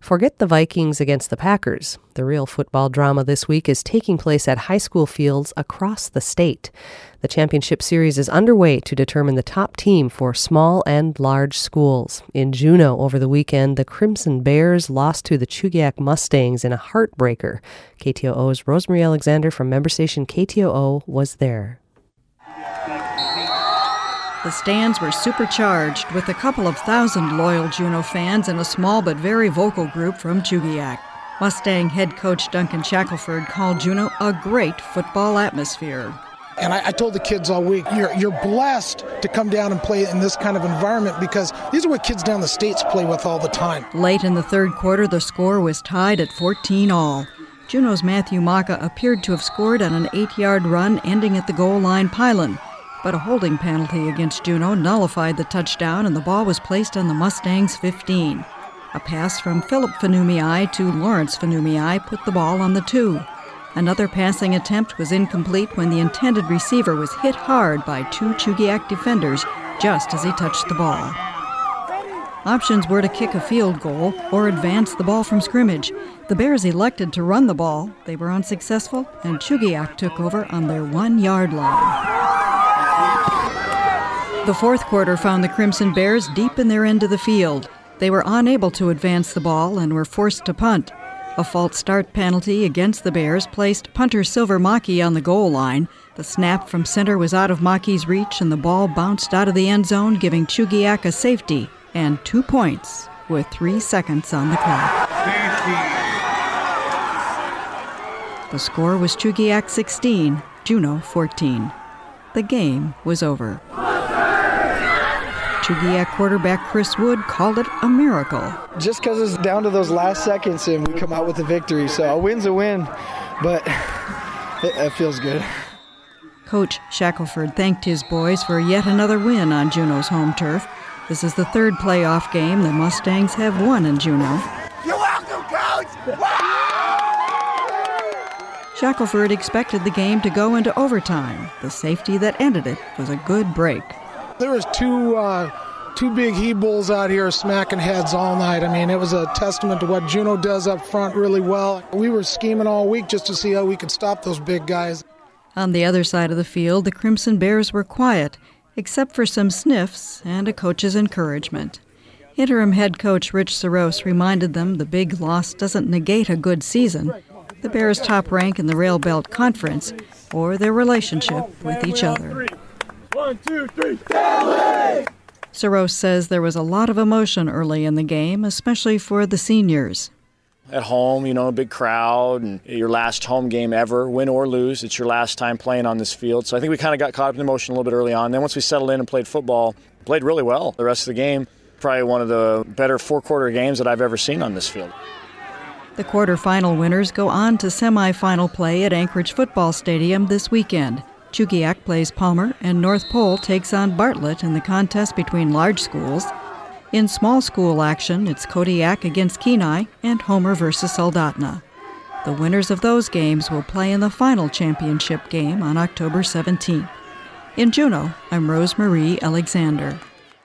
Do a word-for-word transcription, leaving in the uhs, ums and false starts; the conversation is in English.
Forget the Vikings against the Packers. The real football drama this week is taking place at high school fields across the state. The championship series is underway to determine the top team for small and large schools. In Juneau over the weekend, the Crimson Bears lost to the Chugiak Mustangs in a heartbreaker. K T O O's Rosemary Alexander from member station K T O O was there. The stands were supercharged with a couple of thousand loyal Juneau fans and a small but very vocal group from Chugiak. Mustang head coach Duncan Shackelford called Juneau a great football atmosphere. And I, I told the kids all week, you're, you're blessed to come down and play in this kind of environment because these are what kids down the States play with all the time. Late in the third quarter, the score was tied at fourteen all. Juneau's Matthew Maka appeared to have scored on an eight-yard run ending at the goal line pylon. But a holding penalty against Juneau nullified the touchdown and the ball was placed on the Mustangs' fifteen. A pass from Philip Fanumii to Lawrence Fanumii put the ball on the two. Another passing attempt was incomplete when the intended receiver was hit hard by two Chugiak defenders just as he touched the ball. Options were to kick a field goal or advance the ball from scrimmage. The Bears elected to run the ball. They were unsuccessful, and Chugiak took over on their one-yard line. The fourth quarter found the Crimson Bears deep in their end of the field. They were unable to advance the ball and were forced to punt. A false start penalty against the Bears placed punter Silver Maki on the goal line. The snap from center was out of Maki's reach and the ball bounced out of the end zone, giving Chugiak a safety and two points with three seconds on the clock. The score was Chugiak sixteen, Juneau fourteen. The game was over. Chugiak quarterback Chris Wood called it a miracle. Just because it's down to those last seconds and we come out with a victory. So a win's a win, but it, it feels good. Coach Shackelford thanked his boys for yet another win on Juneau's home turf. This is the third playoff game the Mustangs have won in Juneau. You're welcome, Coach! Shackelford expected the game to go into overtime. The safety that ended it was a good break. There was two uh, two big he-bulls out here smacking heads all night. I mean, it was a testament to what Juneau does up front really well. We were scheming all week just to see how we could stop those big guys. On the other side of the field, the Crimson Bears were quiet, except for some sniffs and a coach's encouragement. Interim head coach Rich Saros reminded them the big loss doesn't negate a good season, the Bears' top rank in the Rail Belt Conference, or their relationship with each other. One, two, three, Saros says there was a lot of emotion early in the game, especially for the seniors. At home, you know, a big crowd, and your last home game ever, win or lose, it's your last time playing on this field. So I think we kind of got caught up in emotion a little bit early on. Then once we settled in and played football, played really well. The rest of the game, probably one of the better four-quarter games that I've ever seen on this field. The quarterfinal winners go on to semifinal play at Anchorage Football Stadium this weekend. Chugiak plays Palmer, and North Pole takes on Bartlett in the contest between large schools. In small school action, it's Kodiak against Kenai and Homer versus Soldotna. The winners of those games will play in the final championship game on October seventeenth. In Juneau, I'm Rosemary Alexander.